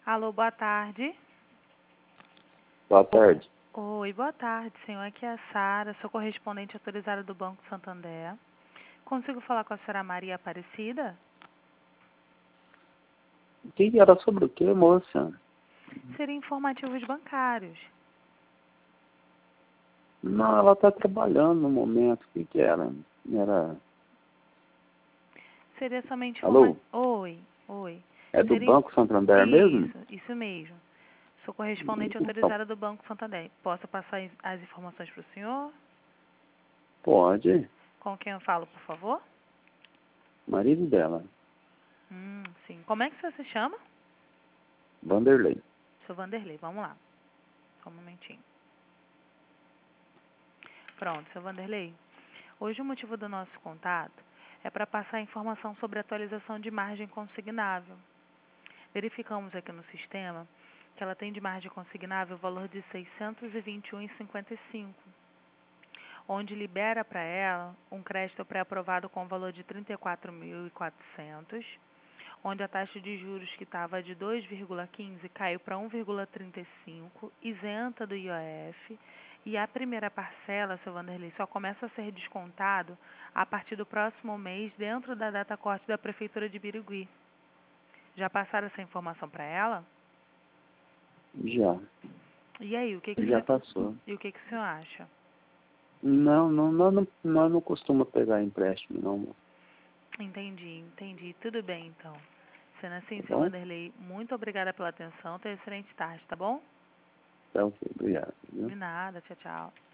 Alô, boa tarde. Boa tarde. Oi, boa tarde, senhor. Aqui é a Sara, sou correspondente autorizada do Banco Santander. Consigo falar com a senhora Maria Aparecida? O que era sobre o que, moça? Seria informativos bancários. Não, ela está trabalhando no momento. O que era? Era... Seria somente Alô? Oi. É do Seria... Banco Santander mesmo? Isso mesmo. Sou correspondente Então, autorizada do Banco Santander. Posso passar as informações para o senhor? pode. Com quem eu falo, por favor? Marido dela, Sim. Como é que você se chama? Vanderlei. Seu Vanderlei, vamos lá. Só um momentinho. Pronto, seu Vanderlei. Hoje o motivo do nosso contato é para passar informação sobre a atualização de margem consignável. Verificamos aqui no sistema que ela tem de margem consignável o valor de R$ 621,55, onde libera para ela um crédito pré-aprovado com o valor de R$ 34.400, onde a taxa de juros que estava de 2,15 caiu para 1,35, isenta do IOF, e a primeira parcela, seu Vanderlei, só começa a ser descontado a partir do próximo mês, dentro da data corte da Prefeitura de Birigui. Já passaram essa informação para ela? Já. E aí, Já passou. o que o senhor acha? Não, nós não costumamos pegar empréstimo, não. Entendi. Tudo bem, então. Sendo assim, Tá seu bom? Vanderlei, muito obrigada pela atenção. Tenha excelente tarde, tá bom? Tá ok, obrigado. Viu? De nada. Tchau, tchau.